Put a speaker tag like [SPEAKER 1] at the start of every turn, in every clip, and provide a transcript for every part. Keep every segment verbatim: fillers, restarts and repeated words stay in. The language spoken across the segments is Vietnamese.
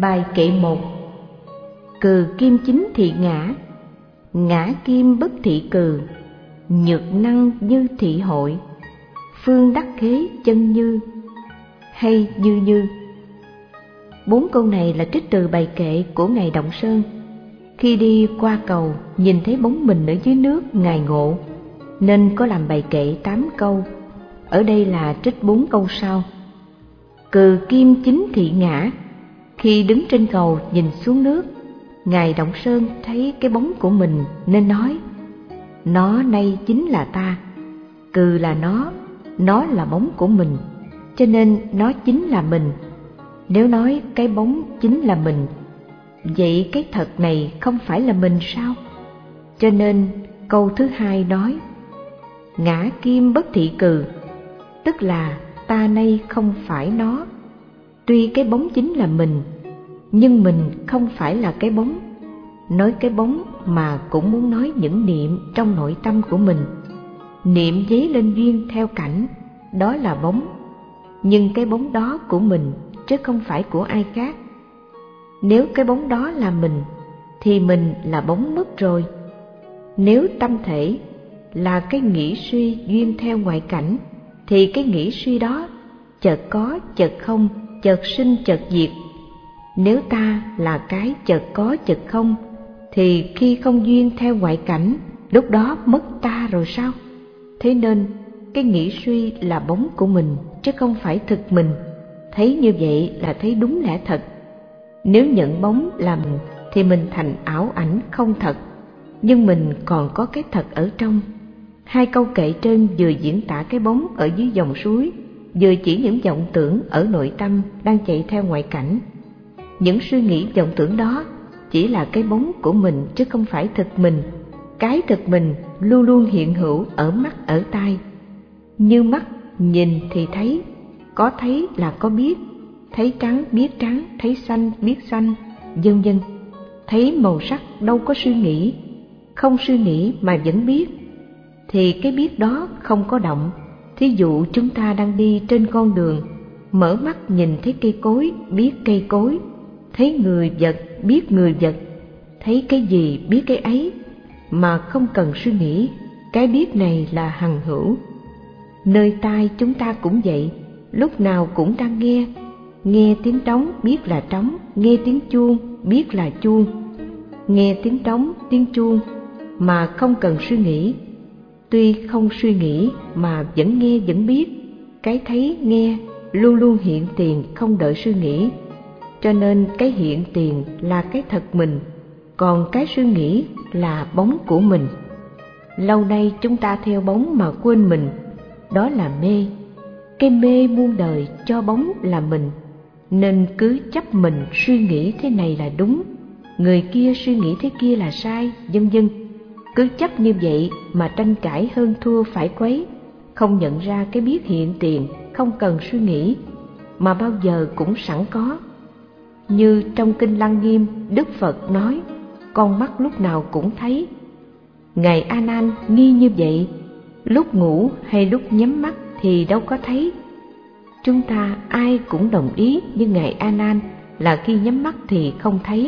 [SPEAKER 1] Bài kệ một. Cừ kim chính thị ngã, ngã kim bất thị cừ, nhược năng như thị hội, phương đắc khế chân như, hay như như. Bốn câu này là trích từ bài kệ của Ngài Động Sơn. Khi đi qua cầu nhìn thấy bóng mình ở dưới nước Ngài ngộ, nên có làm bài kệ tám câu. Ở đây là trích bốn câu sau. Cừ kim chính thị ngã. Khi đứng trên cầu nhìn xuống nước, Ngài Động Sơn thấy cái bóng của mình nên nói: nó nay chính là ta. Cừ là nó, nó là bóng của mình, cho nên nó chính là mình. Nếu nói cái bóng chính là mình, vậy cái thật này không phải là mình sao? Cho nên câu thứ hai nói: ngã kim bất thị cừ, tức là ta nay không phải nó. Tuy cái bóng chính là mình, nhưng mình không phải là cái bóng. Nói cái bóng mà cũng muốn nói những niệm trong nội tâm của mình. Niệm dấy lên duyên theo cảnh, đó là bóng. Nhưng cái bóng đó của mình, chứ không phải của ai khác. Nếu cái bóng đó là mình, thì mình là bóng mất rồi. Nếu tâm thể là cái nghĩ suy duyên theo ngoại cảnh, thì cái nghĩ suy đó chợt có chợt không, chợt sinh chợt diệt. Nếu ta là cái chợt có chợt không, thì khi không duyên theo ngoại cảnh, lúc đó mất ta rồi sao? Thế nên cái nghĩ suy là bóng của mình, chứ không phải thực mình. Thấy như vậy là thấy đúng lẽ thật. Nếu nhận bóng là mình, thì mình thành ảo ảnh không thật, nhưng mình còn có cái thật ở trong. Hai câu kệ trên vừa diễn tả cái bóng ở dưới dòng suối, vừa chỉ những vọng tưởng ở nội tâm đang chạy theo ngoại cảnh. Những suy nghĩ vọng tưởng đó chỉ là cái bóng của mình, chứ không phải thực mình. Cái thực mình luôn luôn hiện hữu ở mắt ở tai. Như mắt nhìn thì thấy, có thấy là có biết, thấy trắng biết trắng, thấy xanh biết xanh, vân vân. Thấy màu sắc đâu có suy nghĩ, không suy nghĩ mà vẫn biết, thì cái biết đó không có động. Thí dụ chúng ta đang đi trên con đường, mở mắt nhìn thấy cây cối, biết cây cối, thấy người vật, biết người vật, thấy cái gì biết cái ấy, mà không cần suy nghĩ. Cái biết này là hằng hữu. Nơi tai chúng ta cũng vậy, lúc nào cũng đang nghe. Nghe tiếng trống biết là trống, nghe tiếng chuông biết là chuông. Nghe tiếng trống, tiếng chuông mà không cần suy nghĩ. Tuy không suy nghĩ mà vẫn nghe vẫn biết. Cái thấy nghe luôn luôn hiện tiền, không đợi suy nghĩ. Cho nên cái hiện tiền là cái thật mình, còn cái suy nghĩ là bóng của mình. Lâu nay chúng ta theo bóng mà quên mình, đó là mê. Cái mê muôn đời cho bóng là mình, nên cứ chấp mình suy nghĩ thế này là đúng, người kia suy nghĩ thế kia là sai, vân vân. Cứ chấp như vậy mà tranh cãi hơn thua phải quấy, không nhận ra cái biết hiện tiền, không cần suy nghĩ, mà bao giờ cũng sẵn có. Như trong Kinh Lăng Nghiêm, Đức Phật nói, con mắt lúc nào cũng thấy. Ngài A Nan nghi như vậy, lúc ngủ hay lúc nhắm mắt thì đâu có thấy. Chúng ta ai cũng đồng ý với Ngài A Nan là khi nhắm mắt thì không thấy.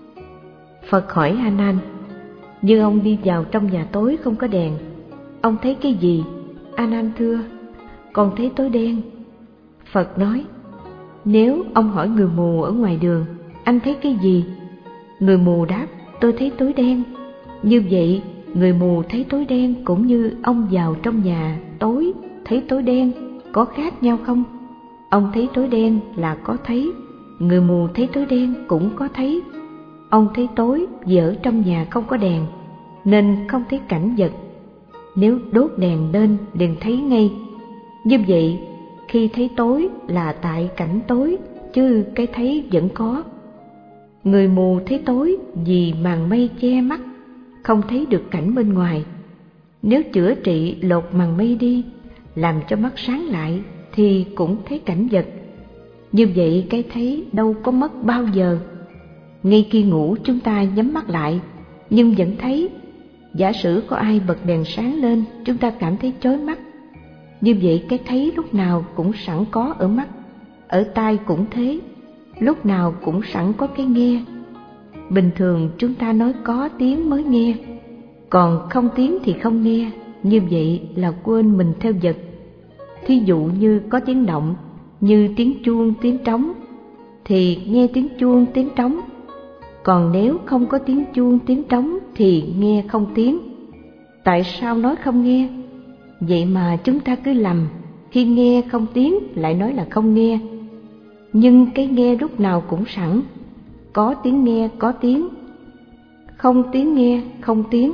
[SPEAKER 1] Phật hỏi A Nan: như ông đi vào trong nhà tối không có đèn, ông thấy cái gì? A Nan thưa: con thấy tối đen. Phật nói: nếu ông hỏi người mù ở ngoài đường, anh thấy cái gì? Người mù đáp: tôi thấy tối đen. Như vậy, người mù thấy tối đen cũng như ông vào trong nhà tối thấy tối đen, có khác nhau không? Ông thấy tối đen là có thấy, người mù thấy tối đen cũng có thấy. Ông thấy tối vì ở trong nhà không có đèn, nên không thấy cảnh vật. Nếu đốt đèn lên liền thấy ngay. Như vậy, khi thấy tối là tại cảnh tối, chứ cái thấy vẫn có. Người mù thấy tối vì màn mây che mắt, không thấy được cảnh bên ngoài. Nếu chữa trị lột màn mây đi, làm cho mắt sáng lại, thì cũng thấy cảnh vật. Như vậy cái thấy đâu có mất bao giờ. Ngay khi ngủ chúng ta nhắm mắt lại, nhưng vẫn thấy. Giả sử có ai bật đèn sáng lên, chúng ta cảm thấy chói mắt. Như vậy cái thấy lúc nào cũng sẵn có ở mắt, ở tai cũng thế. lúc nào cũng sẵn có cái nghe. Bình thường chúng ta nói có tiếng mới nghe, còn không tiếng thì không nghe, như vậy là quên mình theo vật. Thí dụ như có tiếng động, như tiếng chuông, tiếng trống, thì nghe tiếng chuông, tiếng trống. Còn nếu không có tiếng chuông, tiếng trống thì nghe không tiếng. Tại sao nói không nghe? Vậy mà chúng ta cứ lầm, khi nghe không tiếng lại nói là không nghe. Nhưng cái nghe lúc nào cũng sẵn, có tiếng nghe có tiếng, không tiếng nghe không tiếng.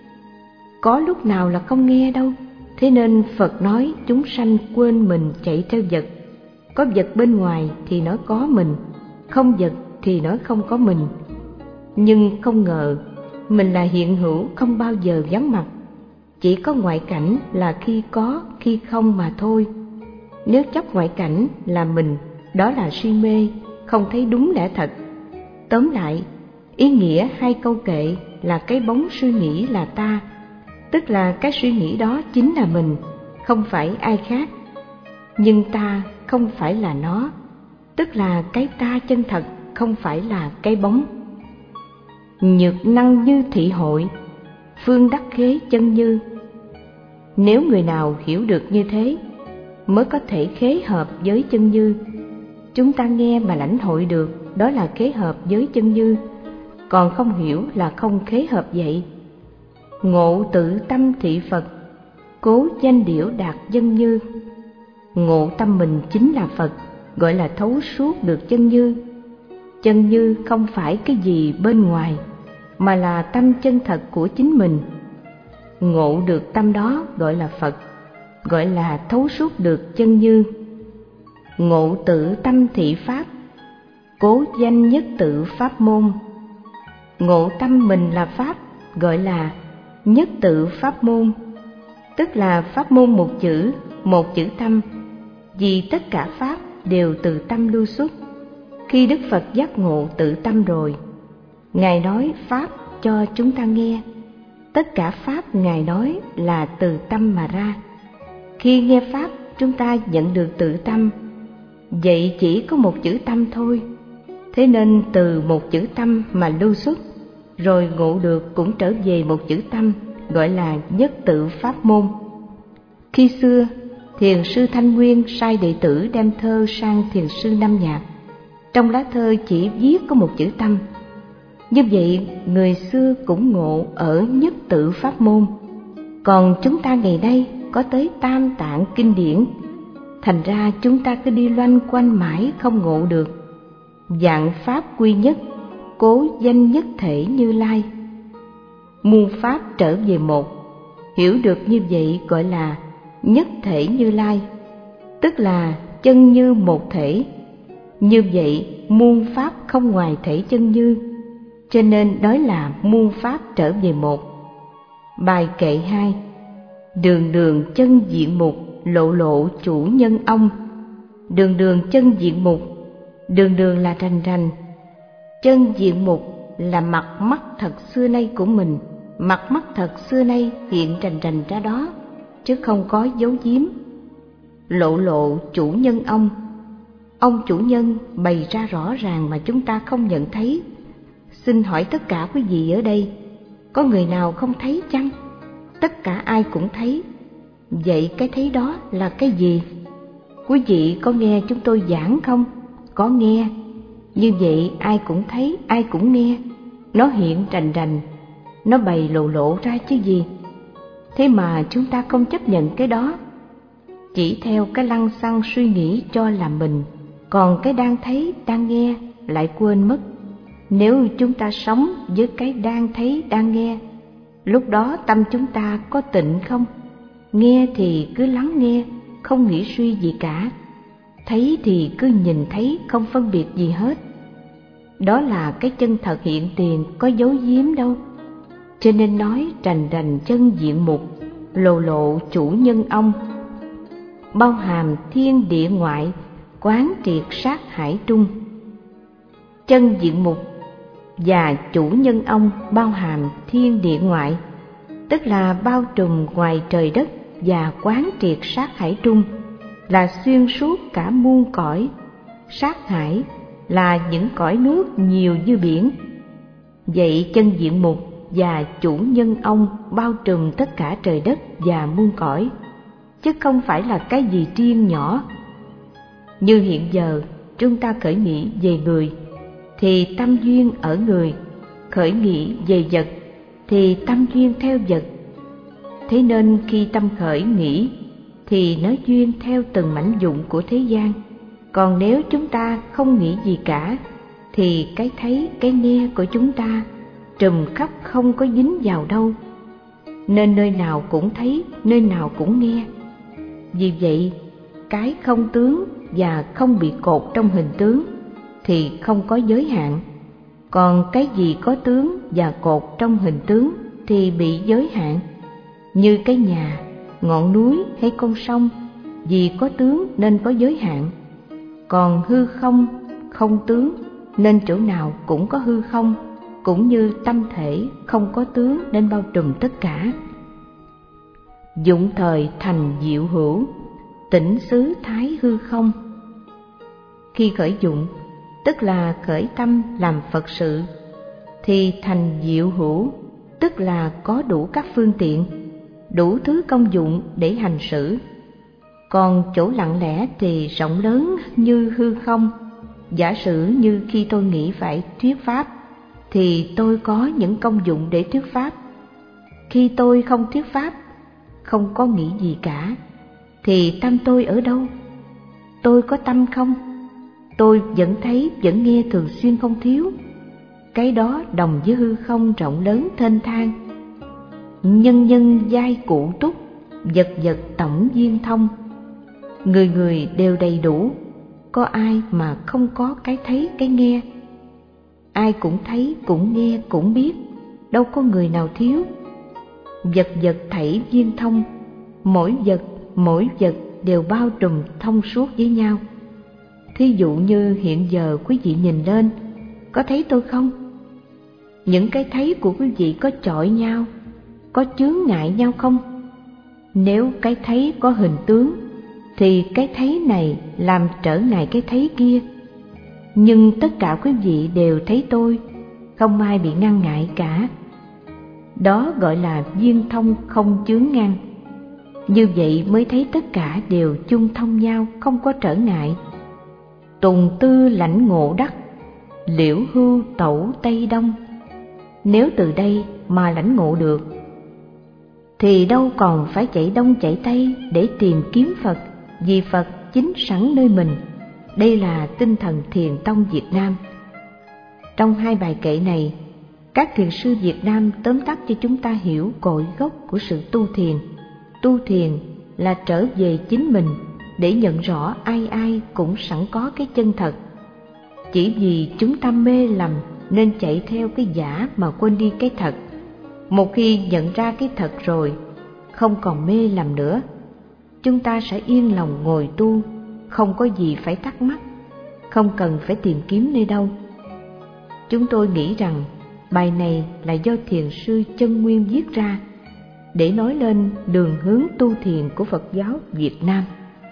[SPEAKER 1] Có lúc nào là không nghe đâu. Thế nên Phật nói chúng sanh quên mình chạy theo vật. Có vật bên ngoài thì nói có mình, không vật thì nói không có mình. Nhưng không ngờ mình là hiện hữu, không bao giờ vắng mặt. Chỉ có ngoại cảnh là khi có, khi không mà thôi. Nếu chấp ngoại cảnh là mình, đó là si mê, không thấy đúng lẽ thật. Tóm lại, ý nghĩa hai câu kệ là cái bóng suy nghĩ là ta, tức là cái suy nghĩ đó chính là mình, không phải ai khác. Nhưng ta không phải là nó, tức là cái ta chân thật, không phải là cái bóng. Nhược năng như thị hội, phương đắc khế chân như. Nếu người nào hiểu được như thế, mới có thể khế hợp với chân như. Chúng ta nghe mà lãnh hội được, đó là khế hợp với chân như, còn không hiểu là không khế hợp vậy. Ngộ tự tâm thị Phật, cố danh điểu đạt chân như. Ngộ tâm mình chính là Phật, gọi là thấu suốt được chân như. Chân như không phải cái gì bên ngoài, mà là tâm chân thật của chính mình. Ngộ được tâm đó gọi là Phật, gọi là thấu suốt được chân như. Ngộ tự tâm thị Pháp, cố danh nhất tự Pháp môn. Ngộ tâm mình là Pháp, gọi là nhất tự Pháp môn, tức là Pháp môn một chữ, một chữ tâm. Vì tất cả Pháp đều từ tâm lưu xuất. Khi Đức Phật giác ngộ tự tâm rồi, Ngài nói Pháp cho chúng ta nghe. Tất cả Pháp Ngài nói là từ tâm mà ra. Khi nghe Pháp, chúng ta nhận được tự tâm. Vậy chỉ có một chữ tâm thôi. Thế nên từ một chữ tâm mà lưu xuất, rồi ngộ được cũng trở về một chữ tâm, gọi là nhất tự Pháp môn. Khi xưa, Thiền sư Thanh Nguyên sai đệ tử đem thơ sang Thiền sư Nam Nhạc. Trong lá thơ chỉ viết có một chữ tâm. Như vậy, người xưa cũng ngộ ở nhất tự Pháp môn. Còn chúng ta ngày nay có tới tam tạng kinh điển, thành ra chúng ta cứ đi loanh quanh mãi không ngộ được. Vạn Pháp quy nhất, cố danh nhất thể Như Lai. Muôn Pháp trở về một, hiểu được như vậy gọi là nhất thể Như Lai, tức là chân như một thể. Như vậy muôn Pháp không ngoài thể chân như, cho nên nói là muôn Pháp trở về một. Bài kệ hai. Đường đường chân diện mục, lộ lộ chủ nhân ông. Đường đường chân diện mục, đường đường là rành rành. Chân diện mục là mặt mắt thật xưa nay của mình, mặt mắt thật xưa nay hiện rành rành ra đó, chứ không có giấu giếm. Lộ lộ chủ nhân ông, ông chủ nhân bày ra rõ ràng mà chúng ta không nhận thấy. Xin hỏi tất cả quý vị ở đây, có người nào không thấy chăng? Tất cả ai cũng thấy. Vậy cái thấy đó là cái gì? Quý vị có nghe chúng tôi giảng không? Có nghe. Như vậy ai cũng thấy, ai cũng nghe. Nó hiện rành rành, nó bày lộ lộ ra chứ gì. Thế mà chúng ta không chấp nhận cái đó, chỉ theo cái lăng xăng suy nghĩ cho là mình, còn cái đang thấy, đang nghe lại quên mất. Nếu chúng ta sống với cái đang thấy, đang nghe, lúc đó tâm chúng ta có tịnh không? Nghe thì cứ lắng nghe, không nghĩ suy gì cả. Thấy thì cứ nhìn thấy, không phân biệt gì hết. Đó là cái chân thật hiện tiền, có giấu giếm đâu. Cho nên nói rành rành chân diện mục, lộ lộ chủ nhân ông. Bao hàm thiên địa ngoại, quán triệt sát hải trung. Chân diện mục và chủ nhân ông bao hàm thiên địa ngoại, tức là bao trùm ngoài trời đất và quán triệt sát hải trung, là xuyên suốt cả muôn cõi. Sát hải là những cõi nước nhiều như biển. Vậy chân diện mục và chủ nhân ông bao trùm tất cả trời đất và muôn cõi, chứ không phải là cái gì riêng nhỏ. Như hiện giờ chúng ta khởi nghĩ về người, thì tâm duyên ở người; khởi nghĩ về vật, thì tâm duyên theo vật. Thế nên khi tâm khởi nghĩ, thì nó duyên theo từng mảnh vụn của thế gian. Còn nếu chúng ta không nghĩ gì cả, thì cái thấy, cái nghe của chúng ta trùm khắp không có dính vào đâu, nên nơi nào cũng thấy, nơi nào cũng nghe. Vì vậy, cái không tướng và không bị cột trong hình tướng thì không có giới hạn, còn cái gì có tướng và cột trong hình tướng thì bị giới hạn. Như cái nhà, ngọn núi hay con sông, vì có tướng nên có giới hạn. Còn hư không, không tướng, nên chỗ nào cũng có hư không, cũng như tâm thể không có tướng nên bao trùm tất cả. Dụng thời thành diệu hữu, tĩnh xứ thái hư không. Khi khởi dụng, tức là khởi tâm làm Phật sự, thì thành diệu hữu, tức là có đủ các phương tiện, đủ thứ công dụng để hành xử. Còn chỗ lặng lẽ thì rộng lớn như hư không. Giả sử như khi tôi nghĩ phải thuyết pháp, thì tôi có những công dụng để thuyết pháp. Khi tôi không thuyết pháp, không có nghĩ gì cả, thì tâm tôi ở đâu? Tôi có tâm không? Tôi vẫn thấy, vẫn nghe thường xuyên không thiếu. Cái đó đồng với hư không rộng lớn thênh thang. Nhân nhân giai cụ túc, vật vật tổng viên thông. Người người đều đầy đủ, có ai mà không có cái thấy, cái nghe? Ai cũng thấy, cũng nghe, cũng biết, đâu có người nào thiếu. Vật vật thảy viên thông, mỗi vật, mỗi vật đều bao trùm thông suốt với nhau. Thí dụ như hiện giờ quý vị nhìn lên, có thấy tôi không? Những cái thấy của quý vị có chọi nhau, có chướng ngại nhau không? Nếu cái thấy có hình tướng, thì cái thấy này làm trở ngại cái thấy kia. Nhưng tất cả quý vị đều thấy tôi, không ai bị ngăn ngại cả. Đó gọi là viên thông không chướng ngăn. Như vậy mới thấy tất cả đều chung thông nhau, không có trở ngại. Tùng tư lãnh ngộ đắc, liễu hưu tẩu Tây Đông. Nếu từ đây mà lãnh ngộ được, thì đâu còn phải chạy đông chạy tây để tìm kiếm Phật, vì Phật chính sẵn nơi mình. Đây là tinh thần Thiền tông Việt Nam. Trong hai bài kệ này, các thiền sư Việt Nam tóm tắt cho chúng ta hiểu cội gốc của sự tu thiền. Tu thiền là trở về chính mình, để nhận rõ ai ai cũng sẵn có cái chân thật. Chỉ vì chúng ta mê lầm nên chạy theo cái giả mà quên đi cái thật. Một khi nhận ra cái thật rồi, không còn mê lầm nữa, chúng ta sẽ yên lòng ngồi tu, không có gì phải thắc mắc, không cần phải tìm kiếm nơi đâu. Chúng tôi nghĩ rằng bài này là do thiền sư Chân Nguyên viết ra, để nói lên đường hướng tu thiền của Phật giáo Việt Nam.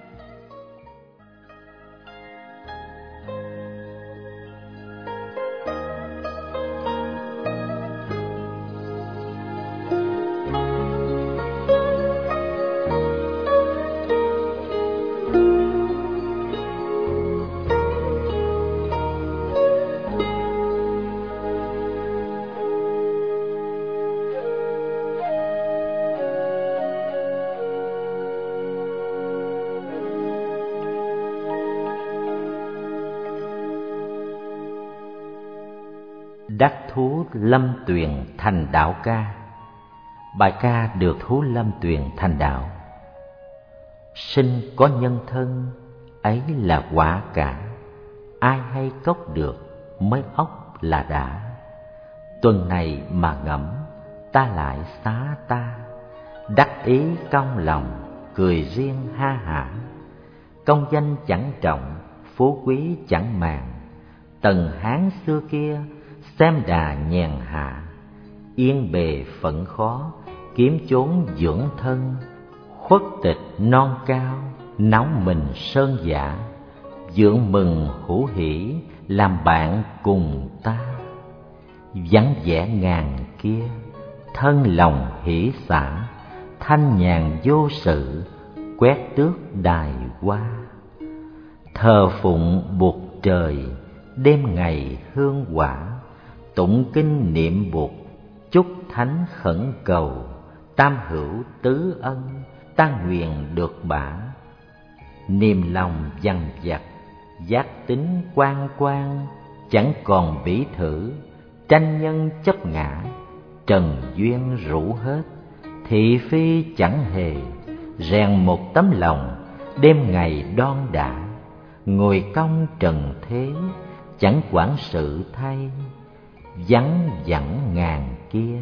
[SPEAKER 2] Đắc thú lâm tuyền thành đạo ca. Bài ca được thú lâm tuyền thành đạo. Sinh có nhân thân, ấy là quả cả. Ai hay cốc được, mới ốc là đã. Tuần này mà ngẫm, ta lại xá ta. Đắc ý cong lòng, cười riêng ha hả. Công danh chẳng trọng, phú quý chẳng màng. Tần Hán xưa kia, xem đà nhàn hạ. Yên bề phận khó, kiếm chốn dưỡng thân. Khuất tịch non cao, náo mình sơn giả. Dưỡng mừng hữu hỷ, làm bạn cùng ta. Vắng vẻ ngàn kia, thân lòng hỷ xả, thanh nhàn vô sự, quét tước đài hoa. Thờ phụng Bụt trời, đêm ngày hương quả, tụng kinh niệm Bụt, chúc thánh khẩn cầu, tam hữu tứ ân, ta nguyện được bả. Niềm lòng dằn vặt, giác tính quan quan, chẳng còn bỉ thử, tranh nhân chấp ngã, trần duyên rủ hết, thị phi chẳng hề, rèn một tấm lòng, đêm ngày đon đả, ngồi cong trần thế, chẳng quản sự thay, vắng vẳng ngàn kia.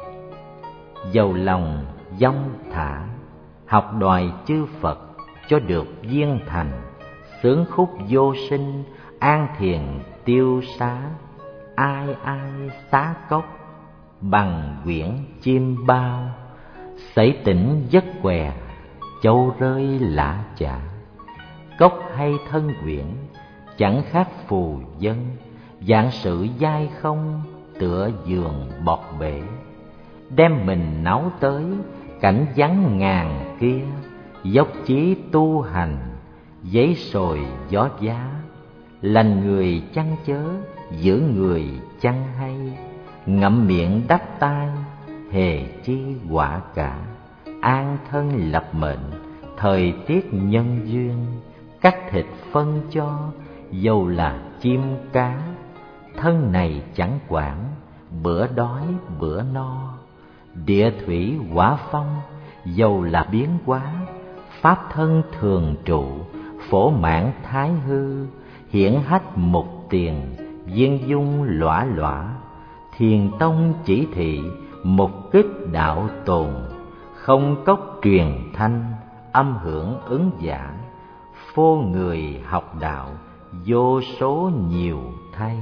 [SPEAKER 2] Dầu lòng dông thả, học đòi chư Phật, cho được viên thành, sướng khúc vô sinh, an thiền tiêu xá. Ai ai xá cốc, bằng quyển chim bao, sảy tỉnh giấc què, châu rơi lã chả. Cốc hay thân quyển, chẳng khác phù dân, vạn sự dai không, tựa giường bọt bể. Đem mình náu tới, cảnh vắng ngàn kia, dốc chí tu hành, giấy sồi gió giá. Lành người chăng chớ, giữ người chăng hay, ngậm miệng đắp tai, hề chi quả cả. An thân lập mệnh, thời tiết nhân duyên, cắt thịt phân cho, dầu là chim cá. Thân này chẳng quản, bữa đói bữa no, địa thủy hỏa phong, dầu là biến hóa. Pháp thân thường trụ, phổ mãn thái hư, hiển hách mục tiền, viên dung lõa lõa. Thiền tông chỉ thị, mục kích đạo tồn, không cốc truyền thanh, âm hưởng ứng giả. Phô người học đạo, vô số nhiều thay.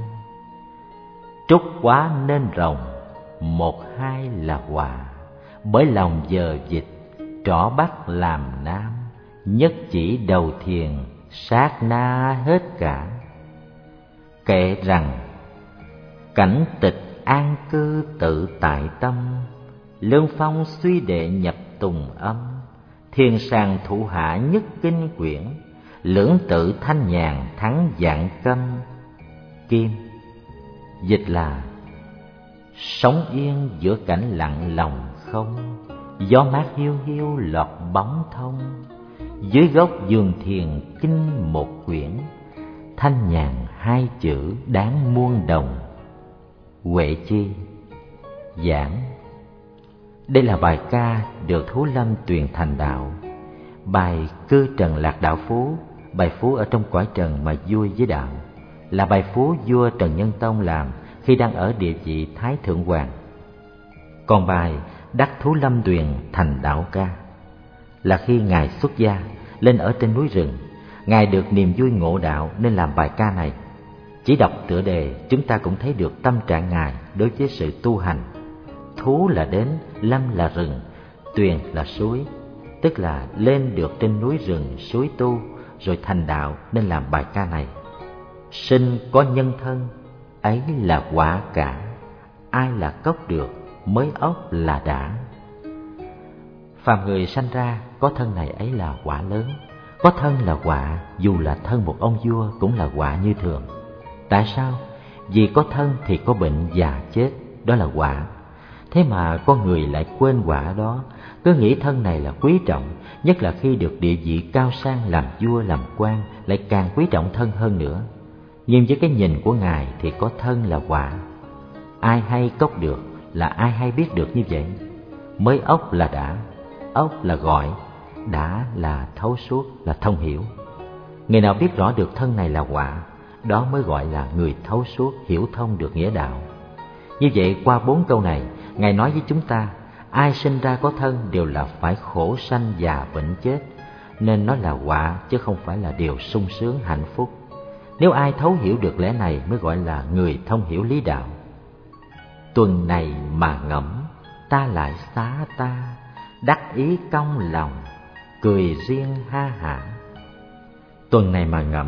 [SPEAKER 2] Trúc quá nên rồng, một hai là hòa, bởi lòng giờ dịch, trỏ bắt làm nam. Nhất chỉ đầu thiền, sát na hết cả. Kệ rằng, cảnh tịch an cư tự tại tâm, lương phong suy đệ nhập tùng âm. Thiền sàng thụ hạ nhất kinh quyển, lưỡng tự thanh nhàn thắng vạn câm. Kim dịch là sống yên giữa cảnh lặng lòng không, gió mát hiu hiu lọt bóng thông. Dưới gốc vườn thiền kinh một quyển, thanh nhàn hai chữ đáng muôn đồng. Huệ chi giảng. Đây là bài ca được Thú Lâm truyền thành đạo. Bài Cư Trần Lạc Đạo Phú, bài phú ở trong cõi trần mà vui với đạo, là bài phú vua Trần Nhân Tông làm khi đang ở địa vị Thái Thượng Hoàng. Còn bài Đắc Thú Lâm Tuyền thành đạo ca là khi Ngài xuất gia lên ở trên núi rừng. Ngài được niềm vui ngộ đạo nên làm bài ca này. Chỉ đọc tựa đề chúng ta cũng thấy được tâm trạng Ngài đối với sự tu hành. Thú là đến, lâm là rừng, tuyền là suối, tức là lên được trên núi rừng suối tu rồi thành đạo nên làm bài ca này. Sinh có nhân thân, ấy là quả cả. Ai là cốc được, mới ốc là đã. Phàm người sanh ra có thân này ấy là quả lớn. Có thân là quả, dù là thân một ông vua cũng là quả như thường. Tại sao? Vì có thân thì có bệnh già chết, đó là quả. Thế mà con người lại quên quả đó, cứ nghĩ thân này là quý trọng, nhất là khi được địa vị cao sang làm vua làm quan, lại càng quý trọng thân hơn nữa. Nhưng với cái nhìn của Ngài thì có thân là quả. Ai hay cốc được là ai hay biết được như vậy. Mới ốc là đã, ốc là gọi, đã là thấu suốt, là thông hiểu. Người nào biết rõ được thân này là quả, đó mới gọi là người thấu suốt, hiểu thông được nghĩa đạo. Như vậy qua bốn câu này, Ngài nói với chúng ta, ai sinh ra có thân đều là phải khổ sanh già bệnh chết, nên nó là quả chứ không phải là điều sung sướng hạnh phúc. Nếu ai thấu hiểu được lẽ này mới gọi là người thông hiểu lý đạo. Tuần này mà ngẫm, ta lại xá ta, đắc ý cong lòng, cười riêng ha hả. Tuần này mà ngẫm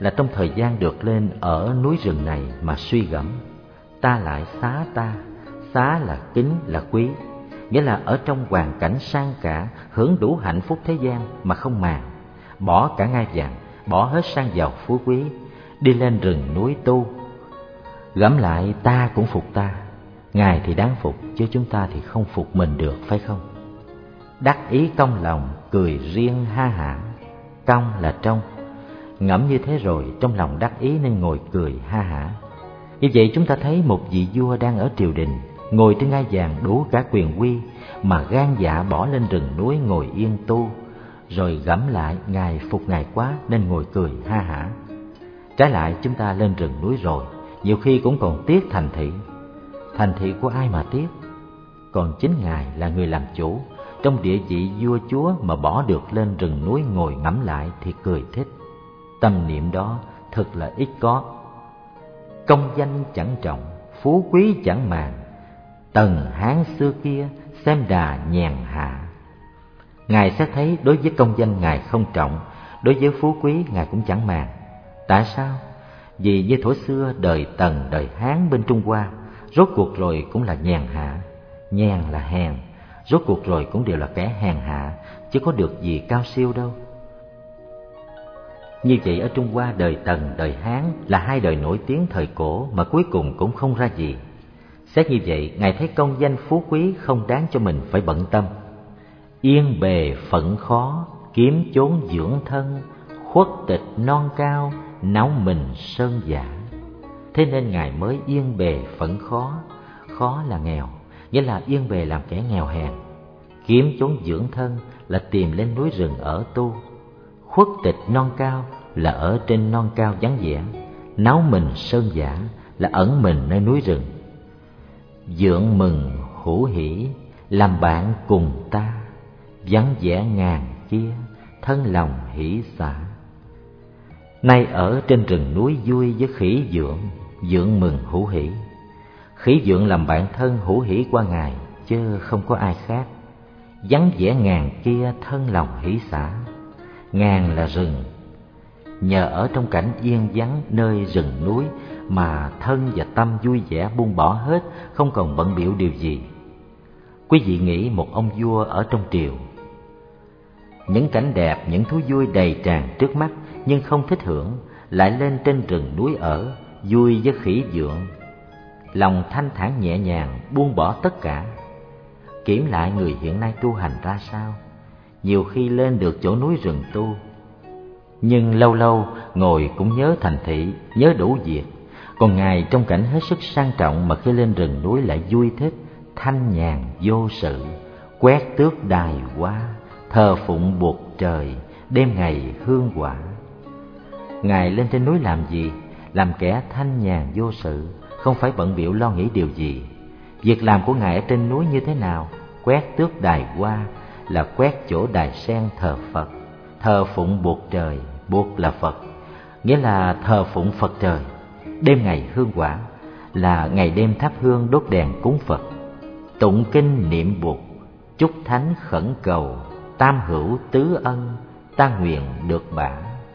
[SPEAKER 2] là trong thời gian được lên ở núi rừng này mà suy gẫm. Ta lại xá ta, xá là kính là quý, nghĩa là ở trong hoàn cảnh sang cả, hưởng đủ hạnh phúc thế gian mà không màng, bỏ cả ngai vàng, bỏ hết sang giàu phú quý, đi lên rừng núi tu. Gẫm lại ta cũng phục ta, Ngài thì đáng phục, chứ chúng ta thì không phục mình được, phải không? Đắc ý công lòng, cười riêng ha hả. Công là trong, ngẫm như thế rồi trong lòng đắc ý nên ngồi cười ha hả. Như vậy chúng ta thấy một vị vua đang ở triều đình, ngồi trên ngai vàng đủ cả quyền uy, mà gan dạ bỏ lên rừng núi ngồi yên tu, rồi gẫm lại Ngài phục Ngài quá nên ngồi cười ha hả. Trái lại chúng ta lên rừng núi rồi, nhiều khi cũng còn tiếc thành thị. Thành thị của ai mà tiếc? Còn chính Ngài là người làm chủ, trong địa vị vua chúa mà bỏ được lên rừng núi ngồi ngẫm lại thì cười thích. Tâm niệm đó thật là ít có. Công danh chẳng trọng, phú quý chẳng màng, Tần Hán xưa kia xem đà nhàn hạ. Ngài sẽ thấy đối với công danh Ngài không trọng, đối với phú quý Ngài cũng chẳng màng. Tại sao? Vì như thuở xưa đời Tần đời Hán bên Trung Hoa, rốt cuộc rồi cũng là nhàn hạ. Nhàn là hèn, rốt cuộc rồi cũng đều là kẻ hèn hạ, chứ có được gì cao siêu đâu. Như vậy ở Trung Hoa đời Tần đời Hán là hai đời nổi tiếng thời cổ mà cuối cùng cũng không ra gì. Xét như vậy, Ngài thấy công danh phú quý không đáng cho mình phải bận tâm. Yên bề phận khó, kiếm chốn dưỡng thân, khuất tịch non cao, náo mình sơn giả. Thế nên Ngài mới yên bề phận khó. Khó là nghèo, nghĩa là yên bề làm kẻ nghèo hèn. Kiếm chốn dưỡng thân là tìm lên núi rừng ở tu. Khuất tịch non cao là ở trên non cao vắng vẻ. Náo mình sơn giả là ẩn mình nơi núi rừng. Dượng mừng hữu hỷ, làm bạn cùng ta, vắng vẻ ngàn kia, thân lòng hỷ xả. Nay ở trên rừng núi vui với khỉ dượng, dượng mừng hữu hỷ. Khỉ dượng làm bạn thân hữu hỷ qua Ngài, chứ không có ai khác. Vắng vẻ ngàn kia, thân lòng hỷ xả. Ngàn là rừng. Nhờ ở trong cảnh yên vắng nơi rừng núi mà thân và tâm vui vẻ buông bỏ hết, không còn bận bịu điều gì. Quý vị nghĩ một ông vua ở trong triều, những cảnh đẹp, những thú vui đầy tràn trước mắt, nhưng không thích hưởng, lại lên trên rừng núi ở, vui với khỉ dượng, lòng thanh thản nhẹ nhàng, buông bỏ tất cả. Kiểm lại người hiện nay tu hành ra sao? Nhiều khi lên được chỗ núi rừng tu, nhưng lâu lâu ngồi cũng nhớ thành thị, nhớ đủ việc. Còn Ngài trong cảnh hết sức sang trọng mà khi lên rừng núi lại vui thích, thanh nhàn vô sự, quét tước đài hoa, thờ phụng buộc trời, đêm ngày hương quả. Ngài lên trên núi làm gì? Làm kẻ thanh nhàn vô sự, không phải bận bịu lo nghĩ điều gì. Việc làm của Ngài ở trên núi như thế nào? Quét tước đài hoa là quét chỗ đài sen thờ Phật, thờ phụng buộc trời, buộc là Phật, nghĩa là thờ phụng Phật trời. Đêm ngày hương quả là ngày đêm thắp hương đốt đèn cúng Phật. Tụng kinh niệm buộc, chúc thánh khẩn cầu, tam hữu tứ ân, ta nguyện được bả.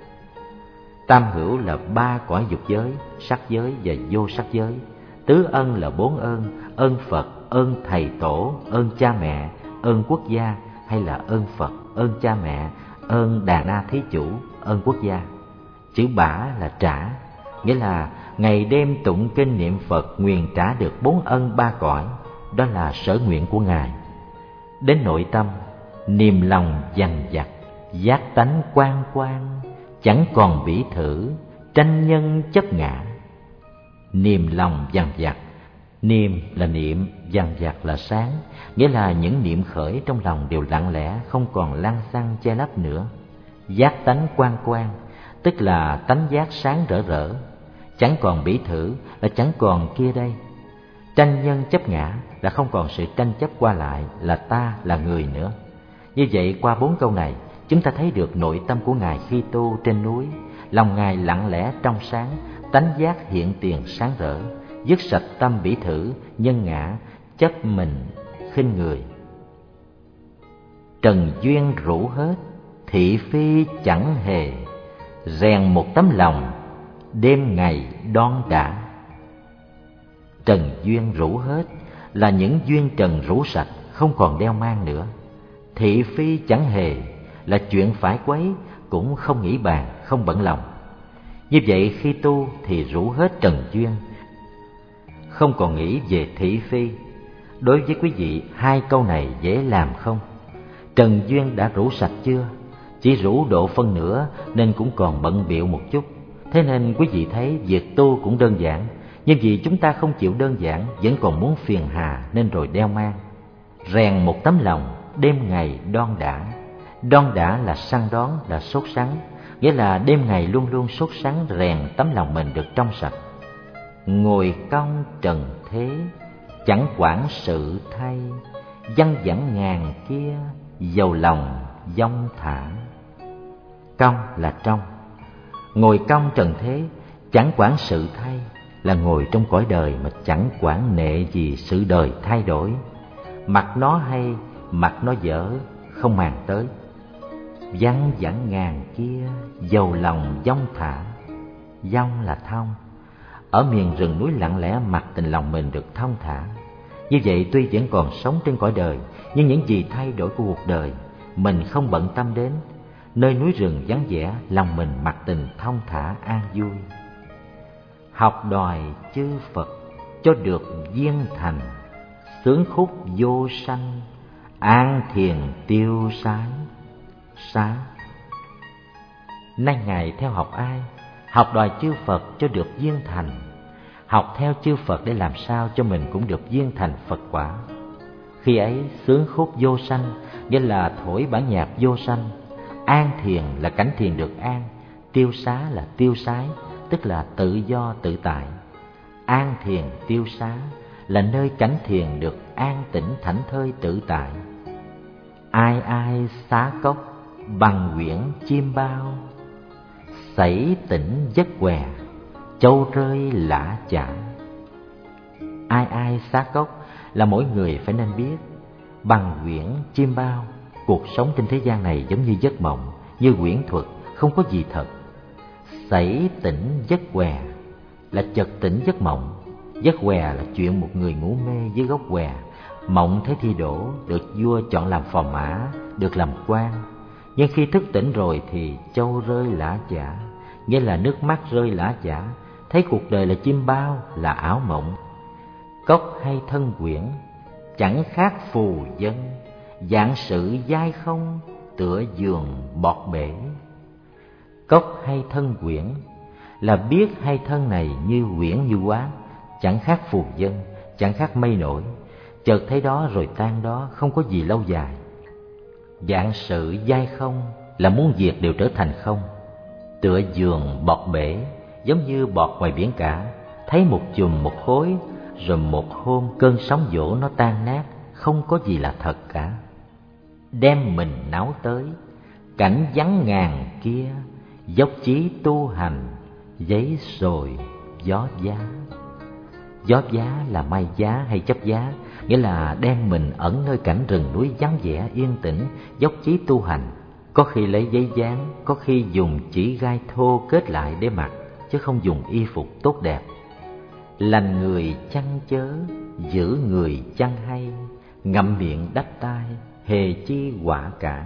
[SPEAKER 2] Tam hữu là ba cõi dục giới, sắc giới và vô sắc giới. Tứ ân là bốn ơn: ơn Phật, ơn thầy tổ, ơn cha mẹ, ơn quốc gia, hay là ơn Phật, ơn cha mẹ, ơn đàn na thí chủ, ơn quốc gia. Chữ bả là trả, nghĩa là ngày đêm tụng kinh niệm Phật nguyện trả được bốn ân ba cõi. Đó là sở nguyện của Ngài. Đến nội tâm, niềm lòng dằn vặt, giác tánh quan quan, chẳng còn bỉ thử, tranh nhân chấp ngã. Niềm lòng dằn vặt, niềm là niệm, dằn vặt là sáng, nghĩa là những niệm khởi trong lòng đều lặng lẽ, không còn lăng xăng che lấp nữa. Giác tánh quan quan, tức là tánh giác sáng rỡ rỡ. Chẳng còn bỉ thử là chẳng còn kia đây. Tranh nhân chấp ngã là không còn sự tranh chấp qua lại là ta là người nữa. Như vậy qua bốn câu này, chúng ta thấy được nội tâm của Ngài khi tu trên núi. Lòng Ngài lặng lẽ trong sáng, tánh giác hiện tiền sáng rỡ, dứt sạch tâm bỉ thử, nhân ngã, chấp mình, khinh người. Trần duyên rủ hết, thị phi chẳng hề, rèn một tấm lòng, đêm ngày đon đả. Trần duyên rũ hết là những duyên trần rũ sạch, không còn đeo mang nữa. Thị phi chẳng hề là chuyện phải quấy, cũng không nghĩ bàn, không bận lòng. Như vậy khi tu thì rũ hết trần duyên, không còn nghĩ về thị phi. Đối với quý vị, hai câu này dễ làm không? Trần duyên đã rũ sạch chưa? Chỉ rũ độ phân nửa nên cũng còn bận bịu một chút. Thế nên quý vị thấy việc tu cũng đơn giản, nhưng vì chúng ta không chịu đơn giản, vẫn còn muốn phiền hà nên rồi đeo mang. Rèn một tấm lòng, đêm ngày đon đả. Đon đả là săn đón, là sốt sắng, nghĩa là đêm ngày luôn luôn sốt sắng rèn tấm lòng mình được trong sạch. Ngồi cong trần thế, chẳng quản sự thay, văng vẳng ngàn kia, dầu lòng dong thả. Cong là trong, ngồi cong trần thế, chẳng quản sự thay, là ngồi trong cõi đời mà chẳng quản nệ gì sự đời thay đổi. Mặt nó hay, mặt nó dở, không màng tới. Văng vẳng ngàn kia, dầu lòng dong thả. Dong là thông. Ở miền rừng núi lặng lẽ mặc tình lòng mình được thông thả. Như vậy tuy vẫn còn sống trên cõi đời, nhưng những gì thay đổi của cuộc đời mình không bận tâm đến. Nơi núi rừng vắng vẻ, lòng mình mặc tình thông thả an vui. Học đòi chư Phật cho được viên thành, sướng khúc vô sanh, an thiền tiêu sái. Xá. Nay Ngài theo học ai? Học đòi chư Phật cho được viên thành. Học theo chư Phật để làm sao cho mình cũng được viên thành Phật quả. Khi ấy sướng khúc vô sanh, nghĩa là thổi bản nhạc vô sanh. An thiền là cảnh thiền được an. Tiêu xá là tiêu sái, tức là tự do tự tại. An thiền tiêu xá là nơi cảnh thiền được an tĩnh thảnh thơi tự tại. Ai ai xá cốc, bằng quyển chim bao, sảy tỉnh giấc què, châu rơi lã chả. Ai ai xá cốc là mỗi người phải nên biết. Bằng quyển chim bao, cuộc sống trên thế gian này giống như giấc mộng, như quyển thuật, không có gì thật. Sảy tỉnh giấc què là chợt tỉnh giấc mộng. Giấc què là chuyện một người ngủ mê dưới gốc què. Mộng thấy thi đỗ, được vua chọn làm phò mã, được làm quan. Nhưng khi thức tỉnh rồi thì châu rơi lã chả, nghĩa là nước mắt rơi lã chả, thấy cuộc đời là chim bao, là ảo mộng. Cốc hay thân quyển, chẳng khác phù dân, dạng sự dai không, tựa giường bọt bể. Cốc hay thân quyển là biết hai thân này như quyển như quá, chẳng khác phù dân, chẳng khác mây nổi, chợt thấy đó rồi tan đó, không có gì lâu dài. Dạng sự dai không là muốn việc đều trở thành không. Tựa giường bọt bể, giống như bọt ngoài biển cả, thấy một chùm một khối, rồi một hôm cơn sóng vỗ nó tan nát, không có gì là thật cả. Đem mình náo tới cảnh vắng ngàn kia, dốc chí tu hành, giấy rồi gió giá. Gió giá là may giá hay chấp giá, nghĩa là đem mình ẩn nơi cảnh rừng núi vắng vẻ yên tĩnh, dốc chí tu hành. Có khi lấy giấy dán, có khi dùng chỉ gai thô kết lại để mặc, chứ không dùng y phục tốt đẹp. Lành người chăng chớ, giữ người chăng hay, ngậm miệng đắp tai, hề chi quả cả.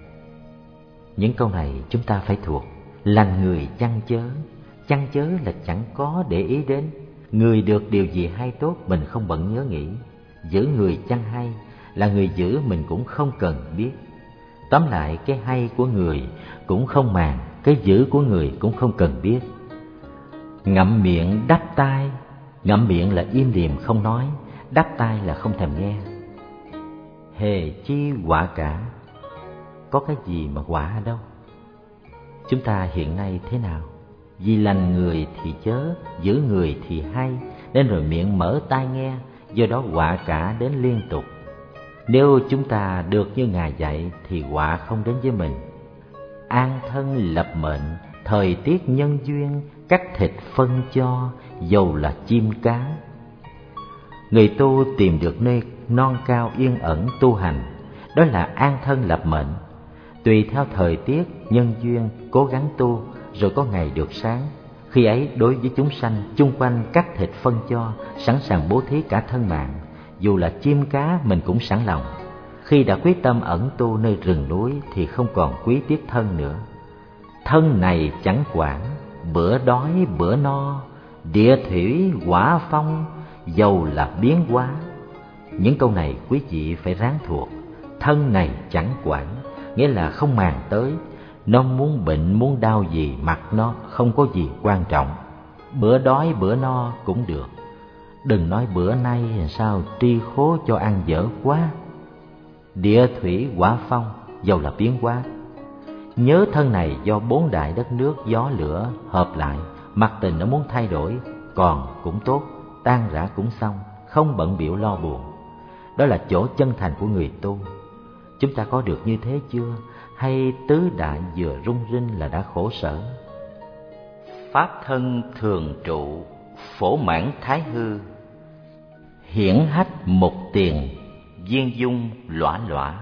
[SPEAKER 2] Những câu này chúng ta phải thuộc. Lành người chăng chớ, chăng chớ là chẳng có để ý đến. Người được điều gì hay tốt mình không bận nhớ nghĩ. Giữ người chăng hay là người giữ mình cũng không cần biết. Tóm lại cái hay của người cũng không màng, cái giữ của người cũng không cần biết. Ngậm miệng đắp tai, ngậm miệng là im lìm không nói, đắp tai là không thèm nghe. Hề chi quả cả, có cái gì mà quả đâu. Chúng ta hiện nay thế nào? Vì lành người thì chớ, giữ người thì hay, nên rồi miệng mở tai nghe, do đó quả cả đến liên tục. Nếu chúng ta được như Ngài dạy thì quả không đến với mình. An thân lập mệnh, thời tiết nhân duyên, cắt thịt phân cho, dầu là chim cá. Người tu tìm được nơi non cao yên ẩn tu hành, đó là an thân lập mệnh. Tùy theo thời tiết, nhân duyên, cố gắng tu, rồi có ngày được sáng. Khi ấy đối với chúng sanh chung quanh cắt thịt phân cho, sẵn sàng bố thí cả thân mạng, dù là chim cá mình cũng sẵn lòng. Khi đã quyết tâm ẩn tu nơi rừng núi thì không còn quý tiếc thân nữa. Thân này chẳng quản, bữa đói bữa no, địa thủy hỏa phong, dầu là biến hóa. Những câu này quý vị phải ráng thuộc. Thân này chẳng quản, nghĩa là không màng tới. Nó muốn bệnh muốn đau gì mặc nó, không có gì quan trọng. Bữa đói bữa no cũng được. Đừng nói bữa nay sao tri khố cho ăn dở quá. Địa thủy hỏa phong, dầu là biến hóa. Nhớ thân này do bốn đại đất nước gió lửa hợp lại, mặc tình nó muốn thay đổi, còn cũng tốt, tan rã cũng xong, không bận bịu lo buồn. Đó là chỗ chân thành của người tu. Chúng ta có được như thế chưa? Hay tứ đại vừa rung rinh là đã khổ sở? Pháp thân thường trụ, phổ mãn thái hư, hiển hách một tiền, viên dung lõa lõa.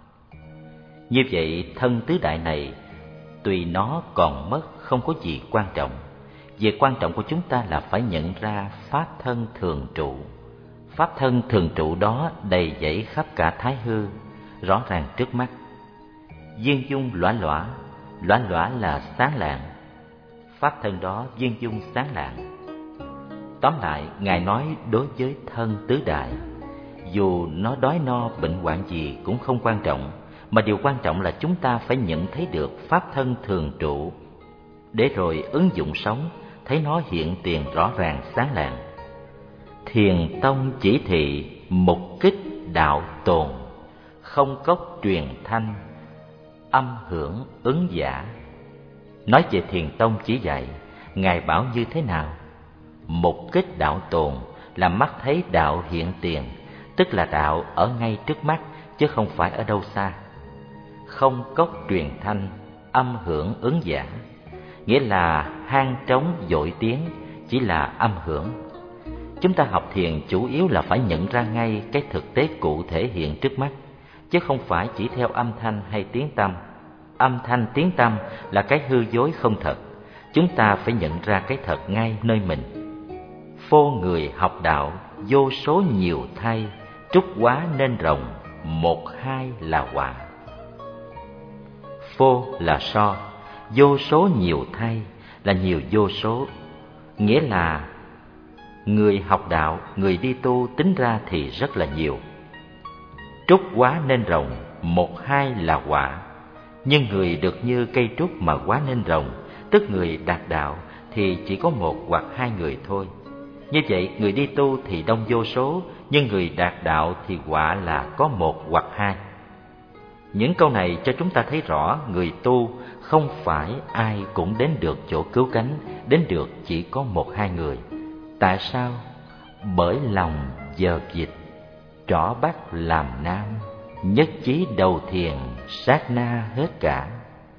[SPEAKER 2] Như vậy thân tứ đại này tùy nó còn mất, không có gì quan trọng. Việc quan trọng của chúng ta là phải nhận ra pháp thân thường trụ. Pháp thân thường trụ đó đầy dẫy khắp cả thái hư, rõ ràng trước mắt. Viên dung lõa lõa, lõa lõa là sáng lạng. Pháp thân đó viên dung sáng lạng. Tóm lại, Ngài nói đối với thân tứ đại, dù nó đói no bệnh hoạn gì cũng không quan trọng, mà điều quan trọng là chúng ta phải nhận thấy được pháp thân thường trụ, để rồi ứng dụng sống, thấy nó hiện tiền rõ ràng sáng lạng. Thiền tông chỉ thị mục kích đạo tồn, không cốc truyền thanh, âm hưởng ứng giả. Nói về thiền tông chỉ dạy, Ngài bảo như thế nào? Mục kích đạo tồn là mắt thấy đạo hiện tiền, tức là đạo ở ngay trước mắt chứ không phải ở đâu xa. Không cốc truyền thanh, âm hưởng ứng giả, nghĩa là hang trống dội tiếng, chỉ là âm hưởng. Chúng ta học thiền chủ yếu là phải nhận ra ngay cái thực tế cụ thể hiện trước mắt, chứ không phải chỉ theo âm thanh hay tiếng tâm. Âm thanh tiếng tâm là cái hư dối không thật, chúng ta phải nhận ra cái thật ngay nơi mình. Phô người học đạo, vô số nhiều thay, trúc quá nên rồng, một hai là hòa. Phô là so, vô số nhiều thay là nhiều vô số, nghĩa là người học đạo, người đi tu tính ra thì rất là nhiều. Trúc quá nên rồng, một hai là quả. Nhưng người được như cây trúc mà quá nên rồng, tức người đạt đạo thì chỉ có một hoặc hai người thôi. Như vậy người đi tu thì đông vô số, nhưng người đạt đạo thì quả là có một hoặc hai. Những câu này cho chúng ta thấy rõ người tu không phải ai cũng đến được chỗ cứu cánh, đến được chỉ có một hai người. Tại sao? Bởi lòng giờ dịch, trỏ bắt làm nam, nhất chí đầu thiền, sát na hết cả.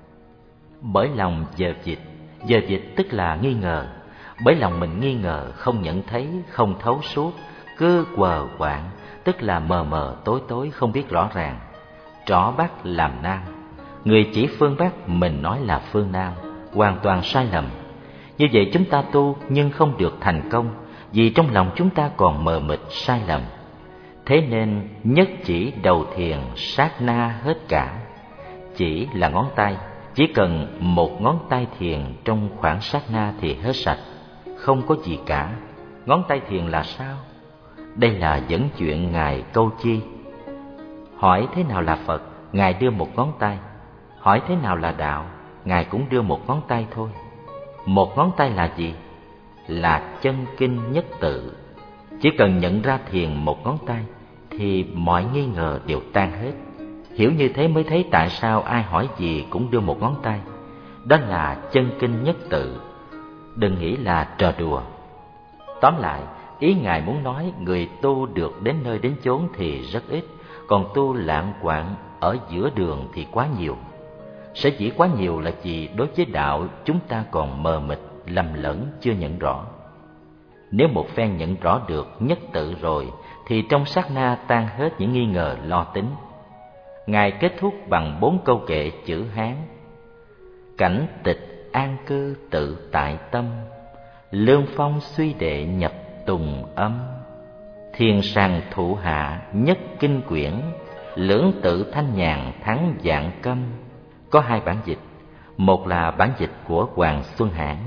[SPEAKER 2] Bởi lòng giờ dịch, giờ dịch tức là nghi ngờ. Bởi lòng mình nghi ngờ, không nhận thấy, không thấu suốt, cứ quờ quạng, tức là mờ mờ tối tối không biết rõ ràng. Trỏ bắt làm nam, người chỉ phương Bắc mình nói là phương Nam, hoàn toàn sai lầm. Như vậy chúng ta tu nhưng không được thành công, vì trong lòng chúng ta còn mờ mịt sai lầm. Thế nên nhất chỉ đầu thiền, sát na hết cả. Chỉ là ngón tay, chỉ cần một ngón tay thiền trong khoảng sát na thì hết sạch, không có gì cả. Ngón tay thiền là sao? Đây là dẫn chuyện Ngài Câu Chi. Hỏi thế nào là Phật, Ngài đưa một ngón tay. Hỏi thế nào là đạo, Ngài cũng đưa một ngón tay thôi. Một ngón tay là gì? Là chân kinh nhất tự. Chỉ cần nhận ra thiền một ngón tay thì mọi nghi ngờ đều tan hết. Hiểu như thế mới thấy tại sao ai hỏi gì cũng đưa một ngón tay. Đó là chân kinh nhất tự. Đừng nghĩ là trò đùa. Tóm lại, ý Ngài muốn nói người tu được đến nơi đến chốn thì rất ít, còn tu lạng quạng ở giữa đường thì quá nhiều. Sở dĩ quá nhiều là vì đối với đạo chúng ta còn mờ mịt, lầm lẫn, chưa nhận rõ. Nếu một phen nhận rõ được nhất tự rồi thì trong sát na tan hết những nghi ngờ lo tính. Ngài kết thúc bằng bốn câu kệ chữ Hán: cảnh tịch an cư tự tại tâm, lương phong suy đệ nhập tùng âm. Thiên sàng thụ hạ nhất kinh quyển, lưỡng tự thanh nhàn thắng vạn câm. Có hai bản dịch, một là bản dịch của Hoàng Xuân Hãn.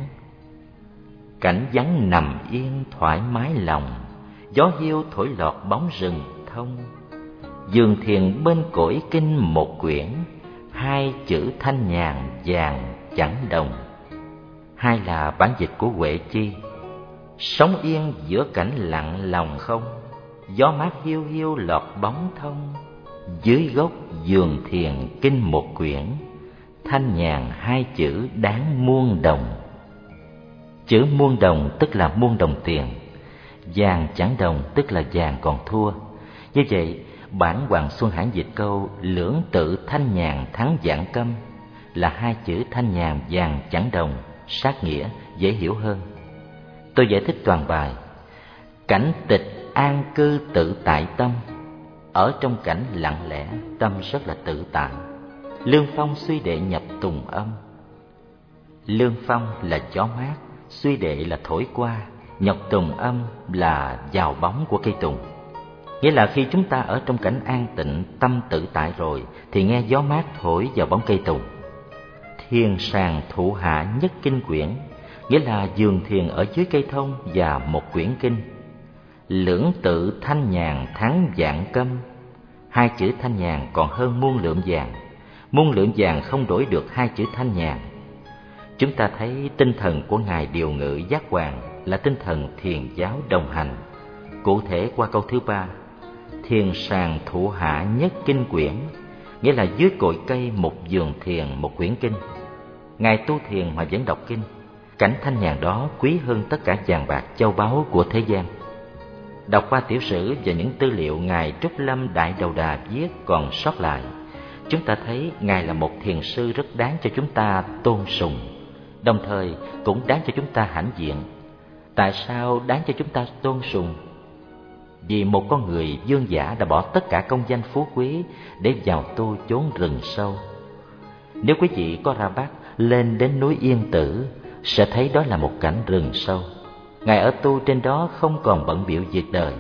[SPEAKER 2] Cảnh vắng nằm yên thoải mái lòng, gió hiu thổi lọt bóng rừng thông. Giường thiền bên cõi kinh một quyển, hai chữ thanh nhàn vàng chẳng đồng. Hai là bản dịch của Huệ Chi. Sống yên giữa cảnh lặng lòng không, gió mát hiu hiu lọt bóng thông. Dưới gốc giường thiền kinh một quyển, thanh nhàn hai chữ đáng muôn đồng. Chữ muôn đồng tức là muôn đồng tiền, vàng chẳng đồng tức là vàng còn thua. Như vậy, bản Hoàng Xuân Hãn dịch câu lưỡng tự thanh nhàn thắng vạn câm là hai chữ thanh nhàn vàng chẳng đồng, sát nghĩa, dễ hiểu hơn. Tôi giải thích toàn bài. Cảnh tịch an cư tự tại tâm, ở trong cảnh lặng lẽ, tâm rất là tự tại. Lương phong suy đệ nhập tùng âm. Lương phong là gió mát, suy đệ là thổi qua, nhập tùng âm là vào bóng của cây tùng. Nghĩa là khi chúng ta ở trong cảnh an tịnh, tâm tự tại rồi, thì nghe gió mát thổi vào bóng cây tùng. Thiên sàng thụ hạ nhất kinh quyển, nghĩa là giường thiền ở dưới cây thông và một quyển kinh. Lưỡng tự thanh nhàn thắng vạn câm, hai chữ thanh nhàn còn hơn muôn lượng vàng. Muôn lượng vàng không đổi được hai chữ thanh nhàn. Chúng ta thấy tinh thần của Ngài Điều Ngự Giác Hoàng là tinh thần thiền giáo đồng hành. Cụ thể qua câu thứ ba, thiền sàng thụ hạ nhất kinh quyển, nghĩa là dưới cội cây một giường thiền một quyển kinh. Ngài tu thiền mà vẫn đọc kinh. Cảnh thanh nhàn đó quý hơn tất cả vàng bạc châu báu của thế gian. Đọc qua tiểu sử và những tư liệu Ngài Trúc Lâm Đại Đầu Đà viết còn sót lại, chúng ta thấy Ngài là một thiền sư rất đáng cho chúng ta tôn sùng, đồng thời cũng đáng cho chúng ta hãnh diện. Tại sao đáng cho chúng ta tôn sùng? Vì một con người vương giả đã bỏ tất cả công danh phú quý để vào tu chốn rừng sâu. Nếu quý vị có ra Bắc lên đến núi Yên Tử, sẽ thấy đó là một cảnh rừng sâu. Ngài ở tu trên đó không còn bận bịu việc đời.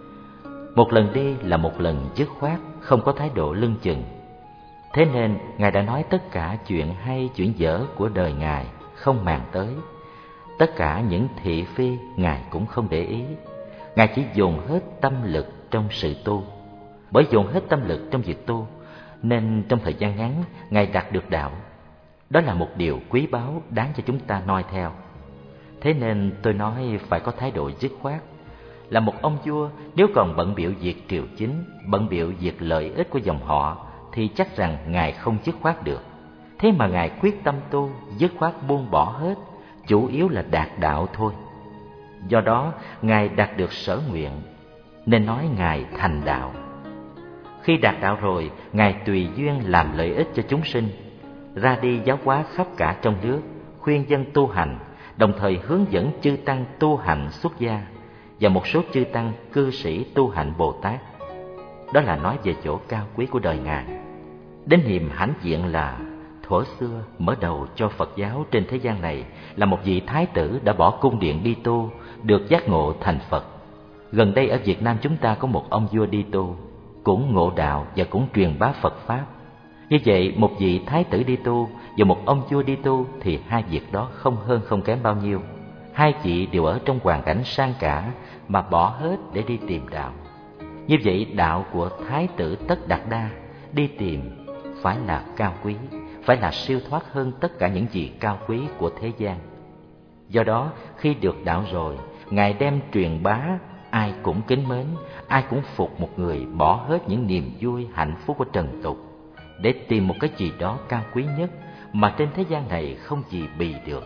[SPEAKER 2] Một lần đi là một lần dứt khoát, không có thái độ lưng chừng. Thế nên Ngài đã nói tất cả chuyện hay chuyện dở của đời Ngài không màng tới. Tất cả những thị phi Ngài cũng không để ý. Ngài chỉ dồn hết tâm lực trong sự tu. Bởi dồn hết tâm lực trong việc tu, nên trong thời gian ngắn Ngài đạt được đạo. Đó là một điều quý báu đáng cho chúng ta noi theo. Thế nên tôi nói phải có thái độ dứt khoát. Là một ông vua, nếu còn bận bịu việc triều chính, bận bịu việc lợi ích của dòng họ, thì chắc rằng Ngài không dứt khoát được. Thế mà Ngài quyết tâm tu, dứt khoát buông bỏ hết, chủ yếu là đạt đạo thôi. Do đó, Ngài đạt được sở nguyện, nên nói Ngài thành đạo. Khi đạt đạo rồi, Ngài tùy duyên làm lợi ích cho chúng sinh, ra đi giáo hóa khắp cả trong nước, khuyên dân tu hành, đồng thời hướng dẫn chư tăng tu hành xuất gia và một số chư tăng cư sĩ tu hạnh Bồ Tát. Đó là nói về chỗ cao quý của đời Ngài. Đến niềm hãnh diện là thuở xưa mở đầu cho Phật giáo trên thế gian này là một vị thái tử đã bỏ cung điện đi tu, được giác ngộ thành Phật. Gần đây ở Việt Nam chúng ta có một ông vua đi tu, cũng ngộ đạo và cũng truyền bá Phật Pháp. Như vậy, một vị thái tử đi tu và một ông vua đi tu thì hai việc đó không hơn không kém bao nhiêu. Hai vị đều ở trong hoàn cảnh sang cả mà bỏ hết để đi tìm đạo. Như vậy, đạo của thái tử Tất Đạt Đa đi tìm phải là cao quý, phải là siêu thoát hơn tất cả những gì cao quý của thế gian. Do đó, khi được đạo rồi, Ngài đem truyền bá, ai cũng kính mến, ai cũng phục một người bỏ hết những niềm vui, hạnh phúc của trần tục để tìm một cái gì đó cao quý nhất mà trên thế gian này không gì bì được.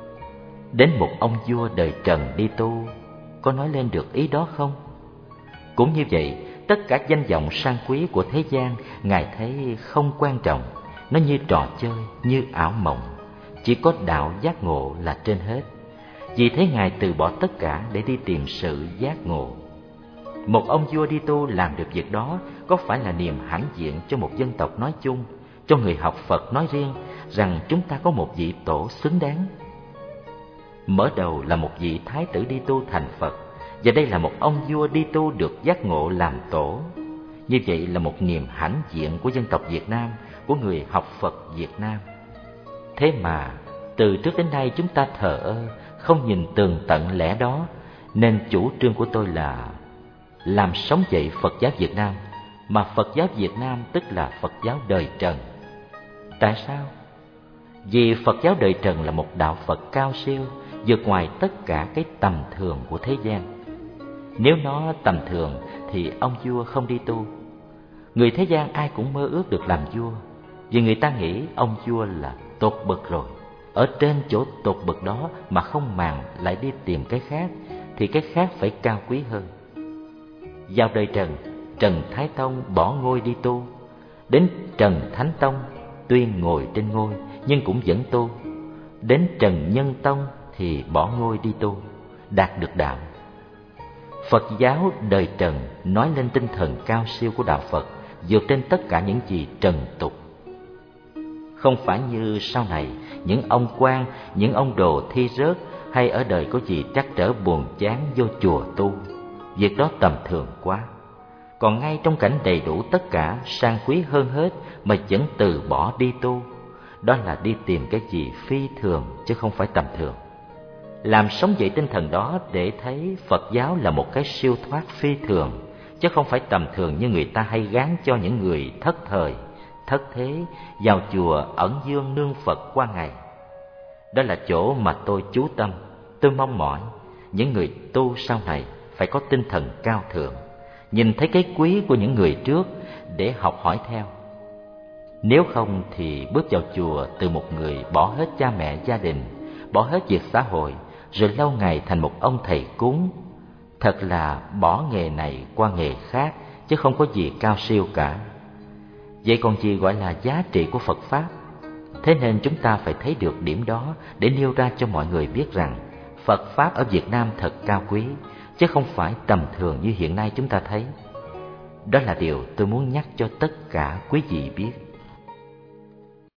[SPEAKER 2] Đến một ông vua đời Trần đi tu, có nói lên được ý đó không? Cũng như vậy, tất cả danh vọng sang quý của thế gian Ngài thấy không quan trọng, nó như trò chơi, như ảo mộng. Chỉ có đạo giác ngộ là trên hết. Vì thế Ngài từ bỏ tất cả để đi tìm sự giác ngộ. Một ông vua đi tu làm được việc đó có phải là niềm hãnh diện cho một dân tộc nói chung, cho người học Phật nói riêng rằng chúng ta có một vị tổ xứng đáng. Mở đầu là một vị thái tử đi tu thành Phật, và đây là một ông vua đi tu được giác ngộ làm tổ. Như vậy là một niềm hãnh diện của dân tộc Việt Nam, của người học Phật Việt Nam. Thế mà từ trước đến nay chúng ta thờ ơ, không nhìn tường tận lẽ đó, nên chủ trương của tôi là làm sống dậy Phật giáo Việt Nam, mà Phật giáo Việt Nam tức là Phật giáo đời Trần. Tại sao? Vì Phật giáo đời Trần là một đạo Phật cao siêu, vượt ngoài tất cả cái tầm thường của thế gian. Nếu nó tầm thường thì ông vua không đi tu. Người thế gian ai cũng mơ ước được làm vua, vì người ta nghĩ ông vua là tột bậc rồi. Ở trên chỗ tột bậc đó mà không màng lại đi tìm cái khác, thì cái khác phải cao quý hơn. Vào đời Trần, Trần Thái Tông bỏ ngôi đi tu. Đến Trần Thánh Tông tuy ngồi trên ngôi nhưng cũng vẫn tu. Đến Trần Nhân Tông thì bỏ ngôi đi tu, đạt được đạo. Phật giáo đời Trần nói lên tinh thần cao siêu của đạo Phật, vượt trên tất cả những gì trần tục. Không phải như sau này, những ông quan, những ông đồ thi rớt hay ở đời có gì trắc trở buồn chán vô chùa tu. Việc đó tầm thường quá. Còn ngay trong cảnh đầy đủ tất cả, sang quý hơn hết mà vẫn từ bỏ đi tu, đó là đi tìm cái gì phi thường chứ không phải tầm thường. Làm sống dậy tinh thần đó để thấy Phật giáo là một cái siêu thoát phi thường, chứ không phải tầm thường như người ta hay gán cho những người thất thời, thất thế vào chùa ẩn dương nương Phật qua ngày. Đó là chỗ mà tôi chú tâm. Tôi mong mỏi những người tu sau này phải có tinh thần cao thượng, nhìn thấy cái quý của những người trước để học hỏi theo. Nếu không thì bước vào chùa từ một người bỏ hết cha mẹ gia đình, bỏ hết việc xã hội, rồi lâu ngày thành một ông thầy cúng. Thật là bỏ nghề này qua nghề khác, chứ không có gì cao siêu cả. Vậy còn gì gọi là giá trị của Phật Pháp? Thế nên chúng ta phải thấy được điểm đó để nêu ra cho mọi người biết rằng Phật Pháp ở Việt Nam thật cao quý, chứ không phải tầm thường như hiện nay chúng ta thấy. Đó là điều tôi muốn nhắc cho tất cả quý vị biết.